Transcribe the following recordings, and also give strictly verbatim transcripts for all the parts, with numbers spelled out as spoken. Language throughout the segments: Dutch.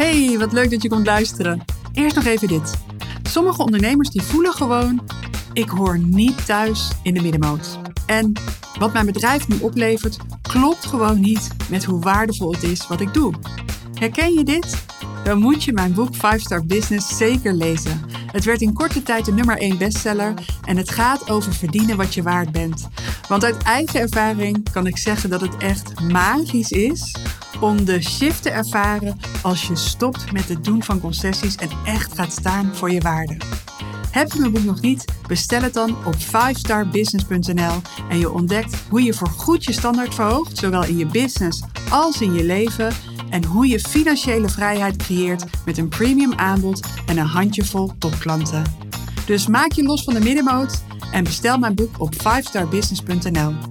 Hey, wat leuk dat je komt luisteren. Eerst nog even dit. Sommige ondernemers die voelen gewoon, ik hoor niet thuis in de middenmoot. En wat mijn bedrijf nu oplevert, klopt gewoon niet met hoe waardevol het is wat ik doe. Herken je dit? Dan moet je mijn boek vijf star Business zeker lezen. Het werd in korte tijd de nummer één bestseller en het gaat over verdienen wat je waard bent. Want uit eigen ervaring kan ik zeggen dat het echt magisch is om de shift te ervaren als je stopt met het doen van concessies en echt gaat staan voor je waarde. Heb je mijn boek nog niet? Bestel het dan op vijf star business punt n l en je ontdekt hoe je voorgoed je standaard verhoogt, zowel in je business als in je leven, en hoe je financiële vrijheid creëert met een premium aanbod en een handjevol topklanten. Dus maak je los van de middenmoot en bestel mijn boek op vijf star business punt n l.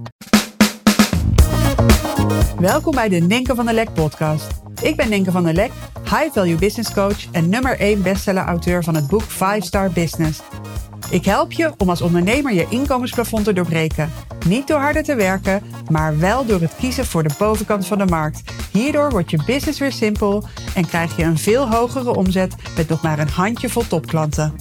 Welkom bij de Ninke van der Lek podcast. Ik ben Ninke van der Lek, High Value Business Coach en nummer één bestseller-auteur van het boek vijf star Business. Ik help je om als ondernemer je inkomensplafond te doorbreken. Niet door harder te werken, maar wel door het kiezen voor de bovenkant van de markt. Hierdoor wordt je business weer simpel en krijg je een veel hogere omzet met nog maar een handjevol topklanten.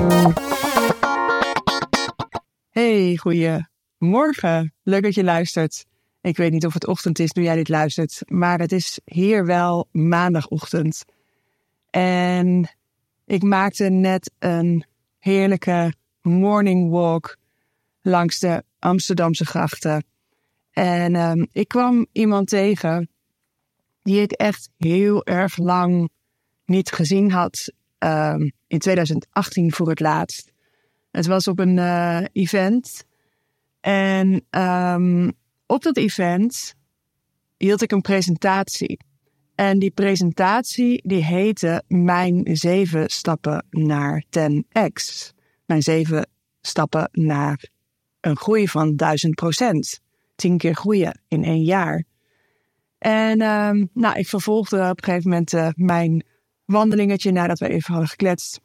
Hey, goeiemorgen. Leuk dat je luistert. Ik weet niet of het ochtend is nu jij dit luistert, maar het is hier wel maandagochtend. En ik maakte net een heerlijke morning walk langs de Amsterdamse grachten. En um, ik kwam iemand tegen die ik echt heel erg lang niet gezien had. Um, in twintig achttien voor het laatst. Het was op een uh, event. En um, op dat event hield ik een presentatie. En die presentatie die heette Mijn zeven stappen naar ten x. Mijn zeven stappen naar een groei van duizend procent. Tien keer groeien in één jaar. En um, nou, ik vervolgde op een gegeven moment uh, mijn wandelingetje nadat we even hadden gekletst.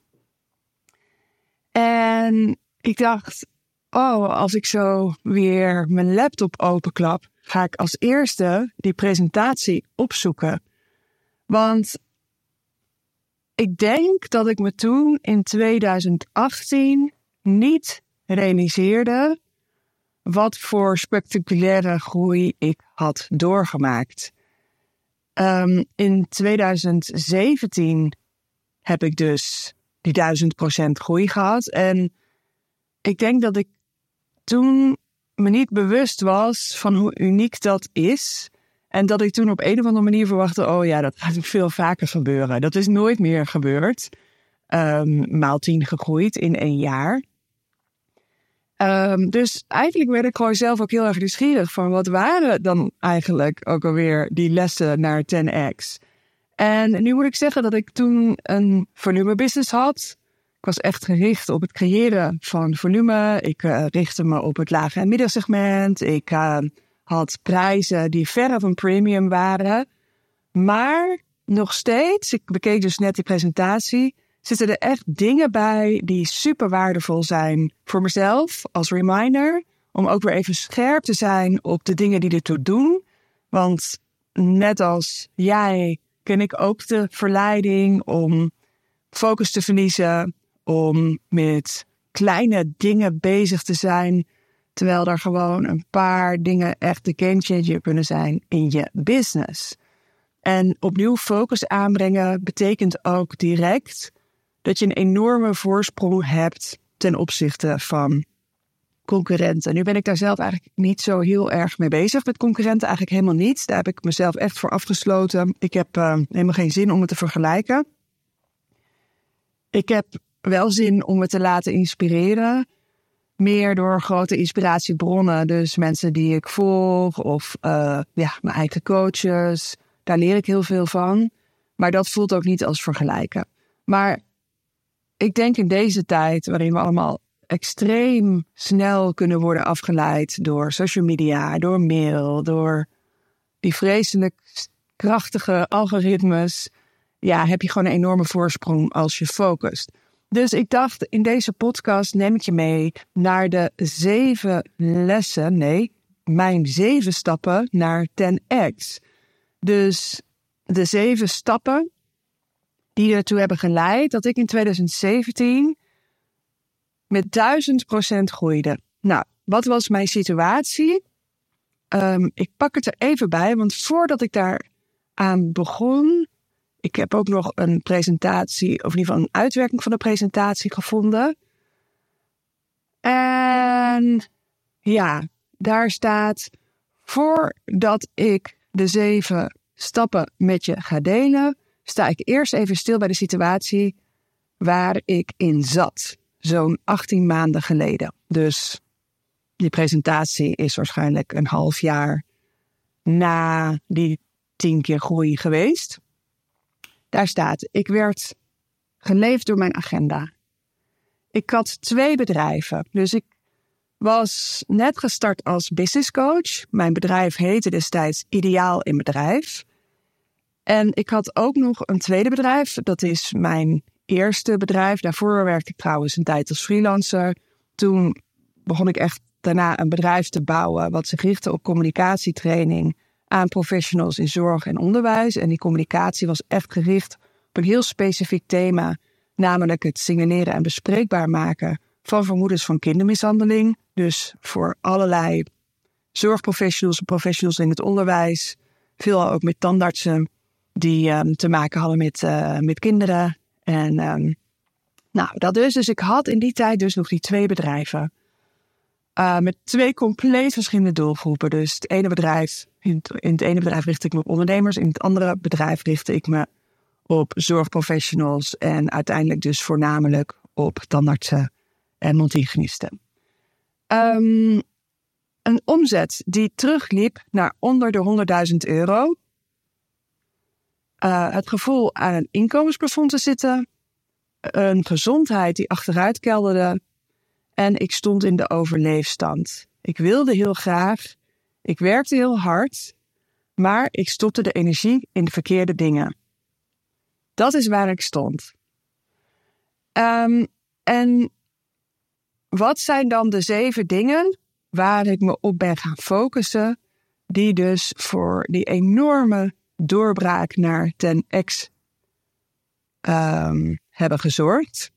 En ik dacht, oh, als ik zo weer mijn laptop openklap, ga ik als eerste die presentatie opzoeken. Want ik denk dat ik me toen in twintig achttien niet realiseerde wat voor spectaculaire groei ik had doorgemaakt. Um, in twintig zeventien heb ik dus die duizend procent groei gehad. En ik denk dat ik toen me niet bewust was van hoe uniek dat is. En dat ik toen op een of andere manier verwachtte, oh ja, dat gaat veel vaker gebeuren. Dat is nooit meer gebeurd. Um, maal tien gegroeid in één jaar. Um, dus eigenlijk werd ik gewoon zelf ook heel erg nieuwsgierig van wat waren dan eigenlijk ook alweer die lessen naar ten x. En nu moet ik zeggen dat ik toen een volume business had. Ik was echt gericht op het creëren van volume. Ik uh, richtte me op het lage en middensegment. Ik uh, had prijzen die verre van premium waren. Maar nog steeds, ik bekeek dus net die presentatie, zitten er echt dingen bij die super waardevol zijn voor mezelf als reminder. Om ook weer even scherp te zijn op de dingen die ertoe doen. Want net als jij ken ik ook de verleiding om focus te verliezen. Om met kleine dingen bezig te zijn. Terwijl er gewoon een paar dingen echt de game changer kunnen zijn in je business. En opnieuw focus aanbrengen betekent ook direct dat je een enorme voorsprong hebt ten opzichte van concurrenten. Nu ben ik daar zelf eigenlijk niet zo heel erg mee bezig met concurrenten. Eigenlijk helemaal niet. Daar heb ik mezelf echt voor afgesloten. Ik heb uh, helemaal geen zin om het te vergelijken. Ik heb wel zin om me te laten inspireren. Meer door grote inspiratiebronnen. Dus mensen die ik volg of uh, ja, mijn eigen coaches. Daar leer ik heel veel van. Maar dat voelt ook niet als vergelijken. Maar ik denk in deze tijd waarin we allemaal extreem snel kunnen worden afgeleid door social media, door mail, door die vreselijk krachtige algoritmes, ja, heb je gewoon een enorme voorsprong als je focust. Dus ik dacht, in deze podcast neem ik je mee naar de zeven lessen, nee, mijn zeven stappen naar ten x. Dus de zeven stappen die ertoe hebben geleid dat ik in twintig zeventien met duizend procent groeide. Nou, wat was mijn situatie? Um, ik pak het er even bij, want voordat ik daar aan begon, ik heb ook nog een presentatie, of in ieder geval een uitwerking van de presentatie gevonden. En ja, daar staat, voordat ik de zeven stappen met je ga delen, sta ik eerst even stil bij de situatie waar ik in zat. Zo'n achttien maanden geleden. Dus die presentatie is waarschijnlijk een half jaar na die tien keer groei geweest. Daar staat, ik werd geleefd door mijn agenda. Ik had twee bedrijven. Dus ik was net gestart als business coach. Mijn bedrijf heette destijds Ideaal in Bedrijf. En ik had ook nog een tweede bedrijf. Dat is mijn eerste bedrijf. Daarvoor werkte ik trouwens een tijd als freelancer. Toen begon ik echt daarna een bedrijf te bouwen wat zich richtte op communicatietraining aan professionals in zorg en onderwijs. En die communicatie was echt gericht op een heel specifiek thema, namelijk het signaleren en bespreekbaar maken van vermoedens van kindermishandeling. Dus voor allerlei zorgprofessionals en professionals in het onderwijs, veelal ook met tandartsen die um, te maken hadden met, uh, met kinderen. En um, nou, dat dus. Dus ik had in die tijd dus nog die twee bedrijven. Uh, met twee compleet verschillende doelgroepen. Dus het ene bedrijf, in het, in het ene bedrijf richtte ik me op ondernemers. In het andere bedrijf richtte ik me op zorgprofessionals. En uiteindelijk dus voornamelijk op tandartsen en mondhygiënisten. Um, een omzet die terugliep naar onder de honderdduizend euro. Uh, het gevoel aan een inkomensplafond te zitten. Een gezondheid die achteruit kelderde. En ik stond in de overleefstand. Ik wilde heel graag. Ik werkte heel hard. Maar ik stopte de energie in de verkeerde dingen. Dat is waar ik stond. Um, en wat zijn dan de zeven dingen waar ik me op ben gaan focussen, die dus voor die enorme doorbraak naar ten X um, hebben gezorgd?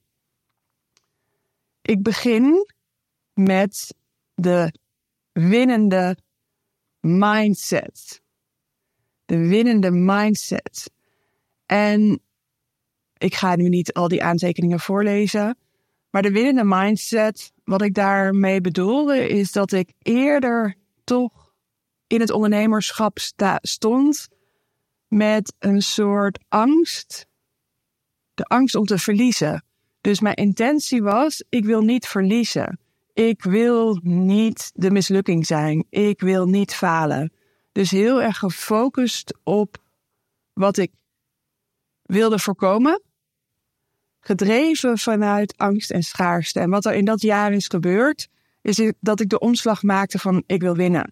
Ik begin met de winnende mindset. De winnende mindset. En ik ga nu niet al die aantekeningen voorlezen, maar de winnende mindset, wat ik daarmee bedoelde, is dat ik eerder toch in het ondernemerschap sta, stond met een soort angst. De angst om te verliezen. Dus mijn intentie was, ik wil niet verliezen. Ik wil niet de mislukking zijn. Ik wil niet falen. Dus heel erg gefocust op wat ik wilde voorkomen. Gedreven vanuit angst en schaarste. En wat er in dat jaar is gebeurd, is dat ik de omslag maakte van ik wil winnen.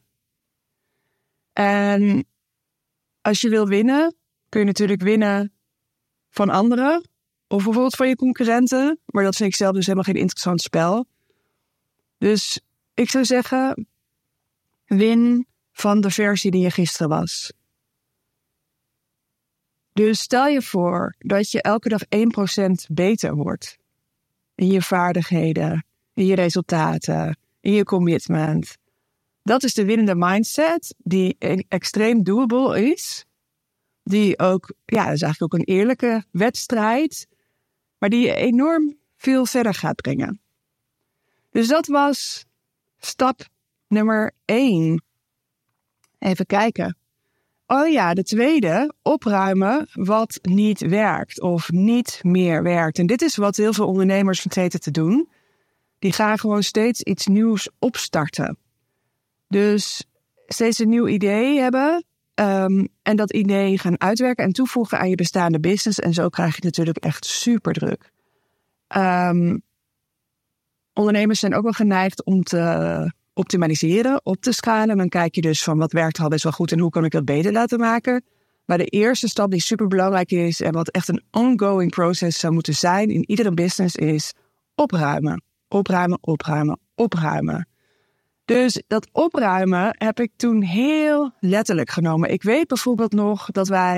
En als je wil winnen, kun je natuurlijk winnen van anderen. Of bijvoorbeeld van je concurrenten. Maar dat vind ik zelf dus helemaal geen interessant spel. Dus ik zou zeggen, win van de versie die je gisteren was. Dus stel je voor dat je elke dag één procent beter wordt. In je vaardigheden, in je resultaten, in je commitment. Dat is de winnende mindset die extreem doable is. Die ook, ja, dat is eigenlijk ook een eerlijke wedstrijd. Maar die je enorm veel verder gaat brengen. Dus dat was stap nummer één. Even kijken. Oh ja, de tweede, opruimen wat niet werkt of niet meer werkt. En dit is wat heel veel ondernemers vergeten te doen. Die gaan gewoon steeds iets nieuws opstarten. Dus steeds een nieuw idee hebben. Um, en dat idee gaan uitwerken en toevoegen aan je bestaande business. En zo krijg je natuurlijk echt super druk. Um, ondernemers zijn ook wel geneigd om te optimaliseren, op te schalen. Dan kijk je dus van wat werkt al best wel goed en hoe kan ik dat beter laten maken. Maar de eerste stap die super belangrijk is en wat echt een ongoing process zou moeten zijn in iedere business is opruimen. Opruimen, opruimen, opruimen. Dus dat opruimen heb ik toen heel letterlijk genomen. Ik weet bijvoorbeeld nog dat wij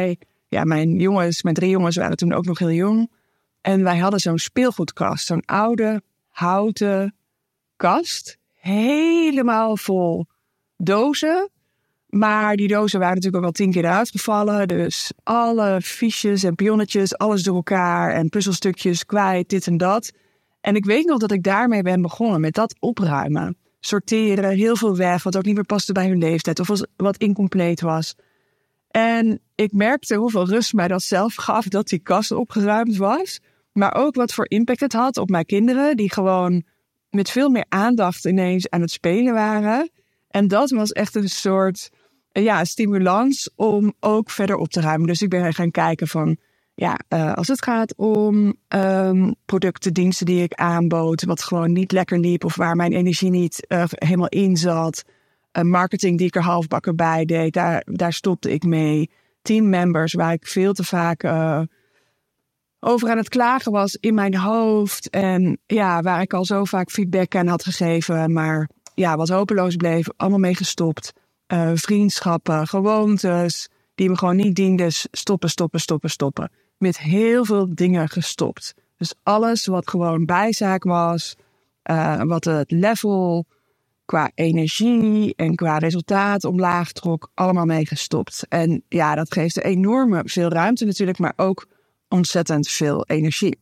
ja, mijn jongens, mijn drie jongens waren toen ook nog heel jong. En wij hadden zo'n speelgoedkast, zo'n oude houten kast. Helemaal vol dozen. Maar die dozen waren natuurlijk ook al tien keer eruit gevallen. Dus alle fiches en pionnetjes, alles door elkaar. En puzzelstukjes kwijt, dit en dat. En ik weet nog dat ik daarmee ben begonnen, met dat opruimen. Sorteren, heel veel weg, wat ook niet meer paste bij hun leeftijd. Of wat incompleet was. En ik merkte hoeveel rust mij dat zelf gaf, dat die kast opgeruimd was. Maar ook wat voor impact het had op mijn kinderen, die gewoon met veel meer aandacht ineens aan het spelen waren. En dat was echt een soort ja, stimulans om ook verder op te ruimen. Dus ik ben gaan kijken van, ja, uh, als het gaat om um, producten, diensten die ik aanbood, wat gewoon niet lekker liep of waar mijn energie niet uh, helemaal in zat. Uh, marketing die ik er halfbakken bij deed, daar, daar stopte ik mee. Teammembers waar ik veel te vaak uh, over aan het klagen was in mijn hoofd. En ja, waar ik al zo vaak feedback aan had gegeven, maar ja, wat hopeloos bleef, allemaal mee gestopt. Uh, vriendschappen, gewoontes, die me gewoon niet dienden. Stoppen, stoppen, stoppen, stoppen. Met heel veel dingen gestopt. Dus alles wat gewoon bijzaak was, uh, wat het level qua energie en qua resultaat omlaag trok, allemaal mee gestopt. En ja, dat geeft enorme veel ruimte natuurlijk, maar ook ontzettend veel energie.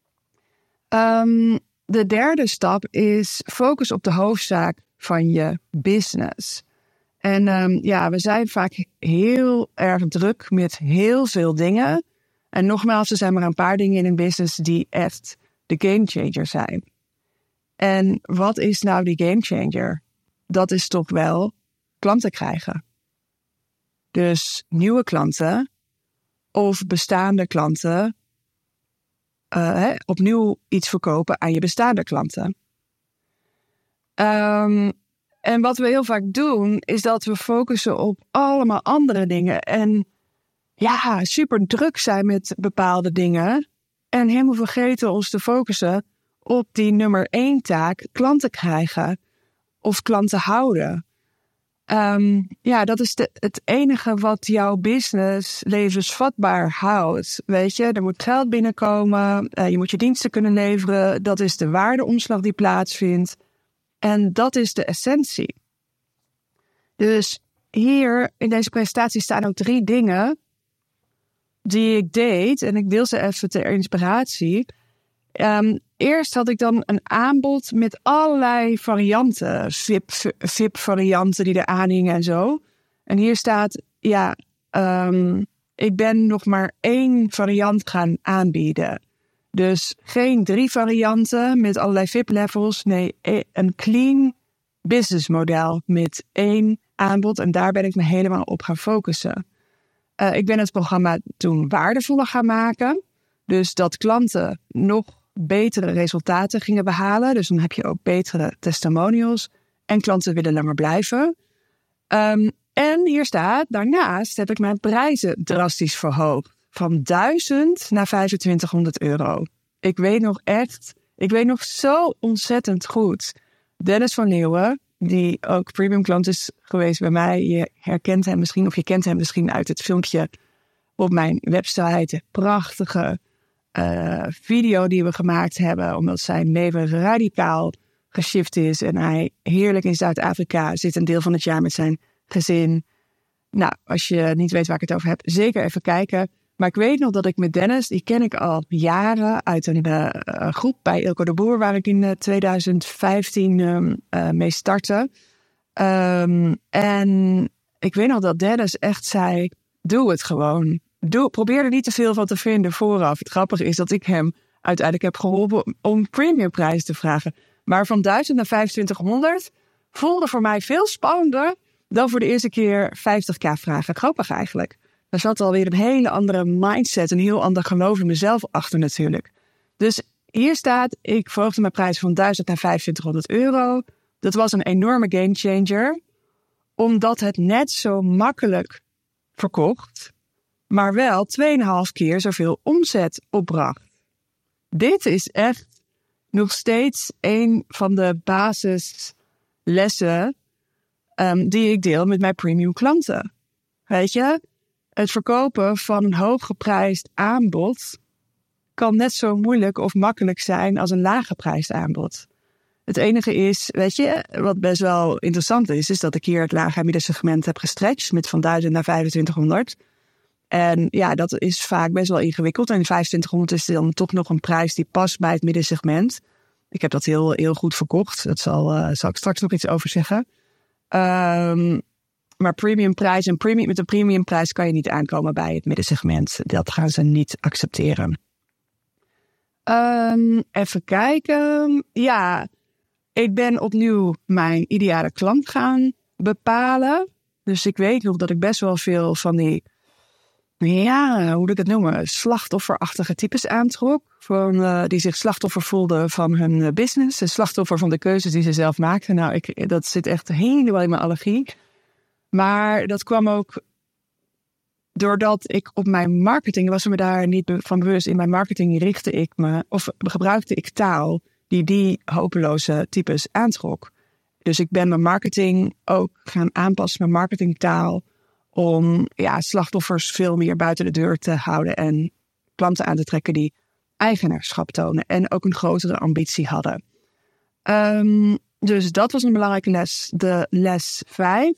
Um, de derde stap is focus op de hoofdzaak van je business. En um, ja, we zijn vaak heel erg druk met heel veel dingen. En nogmaals, er zijn maar een paar dingen in een business die echt de gamechanger zijn. En wat is nou die gamechanger? Dat is toch wel klanten krijgen. Dus nieuwe klanten of bestaande klanten uh, hè, opnieuw iets verkopen aan je bestaande klanten. Um, en wat we heel vaak doen, is dat we focussen op allemaal andere dingen. En ja, super druk zijn met bepaalde dingen. En helemaal vergeten ons te focussen op die nummer één taak, klanten krijgen of klanten houden. Um, ja, dat is de, het enige wat jouw business levensvatbaar houdt. Weet je, er moet geld binnenkomen, uh, je moet je diensten kunnen leveren. Dat is de waardeomslag die plaatsvindt. En dat is de essentie. Dus hier in deze presentatie staan ook drie dingen die ik deed. En ik deel ze even ter inspiratie. Um, eerst had ik dan een aanbod met allerlei varianten. V I P, V I P-varianten die er aanhingen en zo. En hier staat, ja, um, ik ben nog maar één variant gaan aanbieden. Dus geen drie varianten met allerlei V I P-levels. Nee, een clean business model met één aanbod. En daar ben ik me helemaal op gaan focussen. Uh, ik ben het programma toen waardevoller gaan maken. Dus dat klanten nog betere resultaten gingen behalen. Dus dan heb je ook betere testimonials. En klanten willen langer blijven. Um, en hier staat, daarnaast heb ik mijn prijzen drastisch verhoogd. Van duizend naar vijfentwintighonderd euro. Ik weet nog echt, ik weet nog zo ontzettend goed. Dennis van Leeuwen, die ook premium klant is geweest bij mij. Je herkent hem misschien, of je kent hem misschien uit het filmpje op mijn website. Prachtige uh, video die we gemaakt hebben, omdat zijn leven radicaal geshift is. En hij heerlijk in Zuid-Afrika zit een deel van het jaar met zijn gezin. Nou, als je niet weet waar ik het over heb, zeker even kijken. Maar ik weet nog dat ik met Dennis, die ken ik al jaren uit een uh, groep bij Ilko de Boer, waar ik in uh, twintig vijftien um, uh, mee startte. Um, en ik weet nog dat Dennis echt zei, doe het gewoon. Doe, probeer er niet te veel van te vinden vooraf. Het grappige is dat ik hem uiteindelijk heb geholpen om premiumprijs te vragen. Maar van duizend naar vijfentwintighonderd voelde voor mij veel spannender dan voor de eerste keer vijftig k vragen. Grappig eigenlijk. Daar zat alweer een hele andere mindset, een heel ander geloof in mezelf achter natuurlijk. Dus hier staat, ik verhoogde mijn prijs van duizend naar vijfentwintighonderd euro. Dat was een enorme gamechanger, omdat het net zo makkelijk verkocht, maar wel tweeënhalf keer zoveel omzet opbracht. Dit is echt nog steeds een van de basislessen um, die ik deel met mijn premium klanten. Weet je? het verkopen van een hooggeprijsd aanbod kan net zo moeilijk of makkelijk zijn als een laaggeprijsd aanbod. Het enige is, weet je, wat best wel interessant is, is dat ik hier het laag- en middensegment heb gestretched met van duizend naar vijfentwintighonderd. En ja, dat is vaak best wel ingewikkeld. En vijfentwintighonderd is dan toch nog een prijs die past bij het middensegment. Ik heb dat heel, heel goed verkocht. Dat zal, uh, zal ik straks nog iets over zeggen. Um, maar premiumprijs en premium, met een premiumprijs kan je niet aankomen bij het middensegment. Dat gaan ze niet accepteren. Um, even kijken. Ja, ik ben opnieuw mijn ideale klant gaan bepalen. Dus ik weet nog dat ik best wel veel van die, ja, hoe moet ik het noemen, slachtofferachtige types aantrok. Van, uh, die zich slachtoffer voelden van hun business. En slachtoffer van de keuzes die ze zelf maakten. Nou, ik, dat zit echt helemaal in mijn allergie. Maar dat kwam ook doordat ik op mijn marketing, was me daar niet van bewust. In mijn marketing richtte ik me, of gebruikte ik taal die die hopeloze types aantrok. Dus ik ben mijn marketing ook gaan aanpassen, mijn marketingtaal, om ja, slachtoffers veel meer buiten de deur te houden en klanten aan te trekken die eigenaarschap tonen en ook een grotere ambitie hadden. Um, dus dat was een belangrijke les. De les vijf.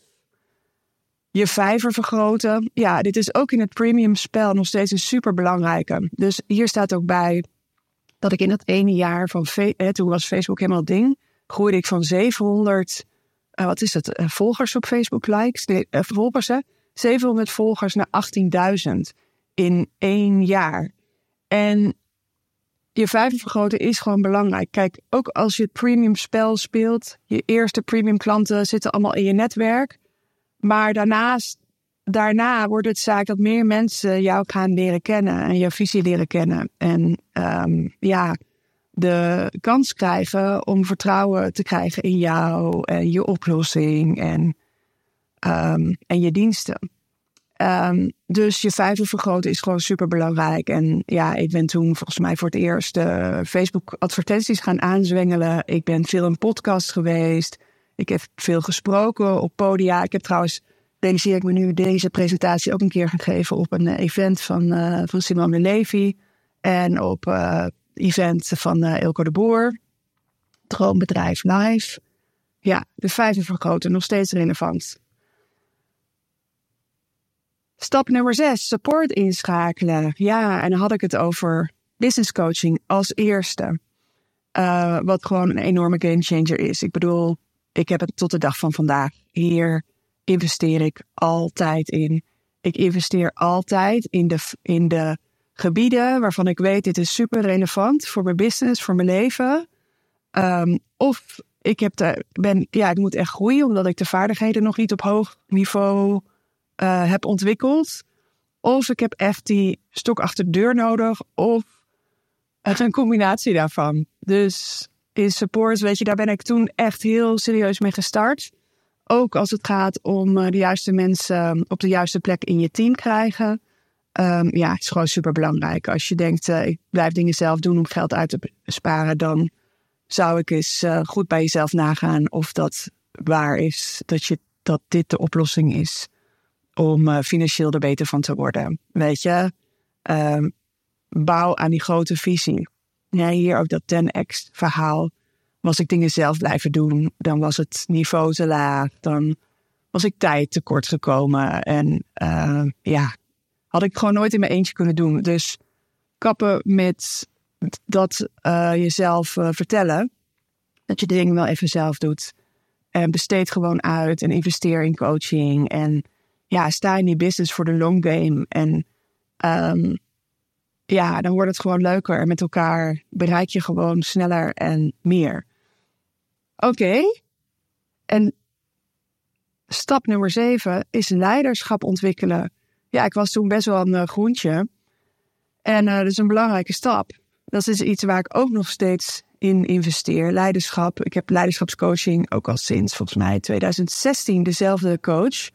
Je vijver vergroten. Ja, dit is ook in het premium spel nog steeds een super belangrijke. Dus hier staat ook bij dat ik in dat ene jaar van, eh, toen was Facebook helemaal het ding, groeide ik van zevenhonderd, uh, wat is het, uh, volgers op Facebook, likes, nee, uh, volgers hè, zevenhonderd volgers naar achttienduizend in één jaar. En je vijver vergroten is gewoon belangrijk. Kijk, ook als je het premium spel speelt, je eerste premium klanten zitten allemaal in je netwerk. Maar daarnaast, daarna wordt het zaak dat meer mensen jou gaan leren kennen en jouw visie leren kennen. En um, ja, de kans krijgen om vertrouwen te krijgen in jou en je oplossing en, um, en je diensten. Um, dus je vijver vergroten is gewoon super belangrijk. En ja, ik ben toen volgens mij voor het eerst uh, Facebook advertenties gaan aanzwengelen. Ik ben veel in podcast geweest. Ik heb veel gesproken op podia. Ik heb trouwens, realiseer ik me nu, deze presentatie ook een keer gegeven op een uh, event van, uh, van Simone Levy. En op uh, event van uh, Eelco de Boer. Droombedrijf Live. Ja, de vijver vergroten, nog steeds relevant. Stap nummer zes, support inschakelen. Ja, en dan had ik het over business coaching als eerste. Uh, wat gewoon een enorme gamechanger is. Ik bedoel, ik heb het tot de dag van vandaag. Hier investeer ik altijd in. Ik investeer altijd in de, in de gebieden waarvan ik weet, dit is super relevant voor mijn business, voor mijn leven. Um, of ik heb de, ben, ja, ik moet echt groeien, omdat ik de vaardigheden nog niet op hoog niveau uh, heb ontwikkeld. Of ik heb echt die stok achter de deur nodig. Of een combinatie daarvan. Dus in support, weet je, daar ben ik toen echt heel serieus mee gestart. Ook als het gaat om uh, de juiste mensen op de juiste plek in je team krijgen. Um, ja, het is gewoon super belangrijk. Als je denkt, uh, ik blijf dingen zelf doen om geld uit te sparen, dan zou ik eens uh, goed bij jezelf nagaan of dat waar is, dat, je, dat dit de oplossing is om uh, financieel er beter van te worden. Weet je, um, bouw aan die grote visie. Ja, hier ook dat tien x verhaal. Was ik dingen zelf blijven doen, dan was het niveau te laag. Dan was ik tijd tekort gekomen. En uh, ja, had ik gewoon nooit in mijn eentje kunnen doen. Dus kappen met dat uh, jezelf uh, vertellen. Dat je de dingen wel even zelf doet. En besteed gewoon uit en investeer in coaching. En ja, sta in die business voor de long game. En um, ja, dan wordt het gewoon leuker. En met elkaar bereik je gewoon sneller en meer. Oké. Okay. En stap nummer zeven is leiderschap ontwikkelen. Ja, ik was toen best wel een uh, groentje. En uh, dat is een belangrijke stap. Dat is iets waar ik ook nog steeds in investeer. Leiderschap. Ik heb leiderschapscoaching ook al sinds volgens mij twintig zestien dezelfde coach.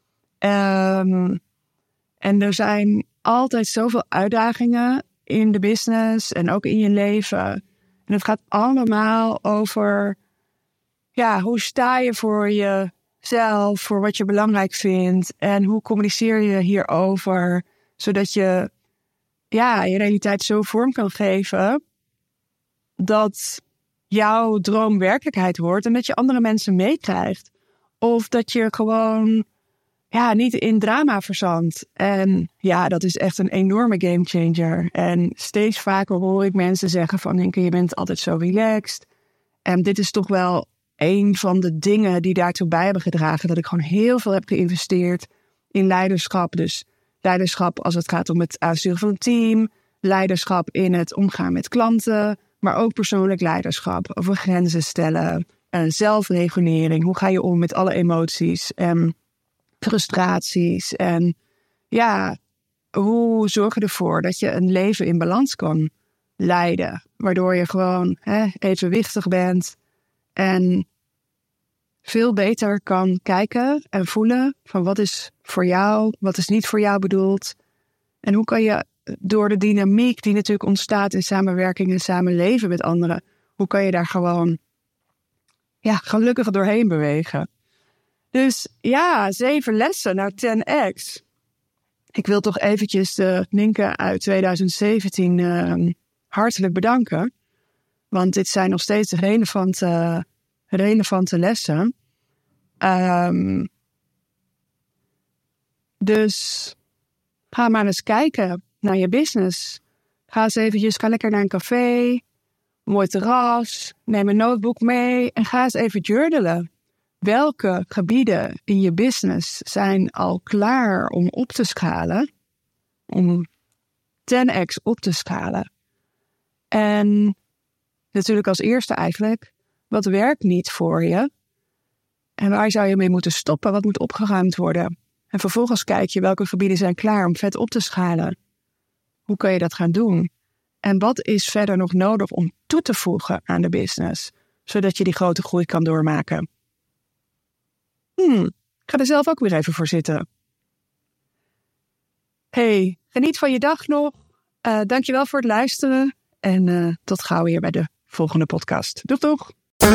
Um, en er zijn altijd zoveel uitdagingen in de business en ook in je leven. En het gaat allemaal over, ja, hoe sta je voor je zelf, voor wat je belangrijk vindt. En hoe communiceer je hierover, zodat je ja, je realiteit zo vorm kan geven dat jouw droom werkelijkheid wordt en dat je andere mensen meekrijgt. Of dat je gewoon ja, niet in drama verzandt. En ja, dat is echt een enorme gamechanger. En steeds vaker hoor ik mensen zeggen van, Nienke, je bent altijd zo relaxed. En dit is toch wel een van de dingen die daartoe bij hebben gedragen. Dat ik gewoon heel veel heb geïnvesteerd in leiderschap. Dus leiderschap als het gaat om het aansturen van een team. Leiderschap in het omgaan met klanten. Maar ook persoonlijk leiderschap. Over grenzen stellen. En zelfregulering. Hoe ga je om met alle emoties en frustraties. En ja, hoe zorg je ervoor dat je een leven in balans kan leiden. Waardoor je gewoon hè, evenwichtig bent. En veel beter kan kijken en voelen van wat is voor jou, wat is niet voor jou bedoeld. En hoe kan je door de dynamiek die natuurlijk ontstaat in samenwerking en samenleven met anderen, hoe kan je daar gewoon ja, gelukkig doorheen bewegen. Dus ja, zeven lessen naar tien x. Ik wil toch eventjes de Nienke uit twintig zeventien uh, hartelijk bedanken. Want dit zijn nog steeds relevante, relevante lessen. Um, dus ga maar eens kijken naar je business. Ga eens eventjes, ga lekker naar een café, mooi terras, neem een notebook mee en ga eens even journalen. Welke gebieden in je business zijn al klaar om op te schalen? Om tien x op te schalen. En natuurlijk als eerste eigenlijk, wat werkt niet voor je? En waar zou je mee moeten stoppen? Wat moet opgeruimd worden? En vervolgens kijk je welke gebieden zijn klaar om vet op te schalen. Hoe kan je dat gaan doen? En wat is verder nog nodig om toe te voegen aan de business? Zodat je die grote groei kan doormaken. Hmm, ik ga er zelf ook weer even voor zitten. Hey, geniet van je dag nog. Uh, dankjewel voor het luisteren. En uh, tot gauw weer bij de volgende podcast. Doeg, doeg!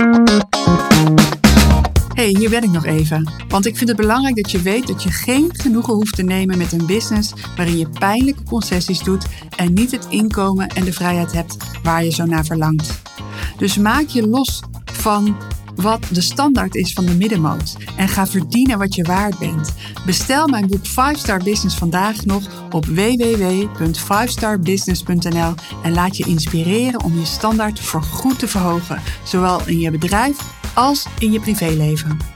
Hey, hier ben ik nog even. Want ik vind het belangrijk dat je weet dat je geen genoegen hoeft te nemen met een business waarin je pijnlijke concessies doet en niet het inkomen en de vrijheid hebt waar je zo naar verlangt. Dus maak je los van wat de standaard is van de middenmoot en ga verdienen wat je waard bent. Bestel mijn boek vijf star Business vandaag nog op w w w punt vijf star business punt n l en laat je inspireren om je standaard voorgoed te verhogen, zowel in je bedrijf als in je privéleven.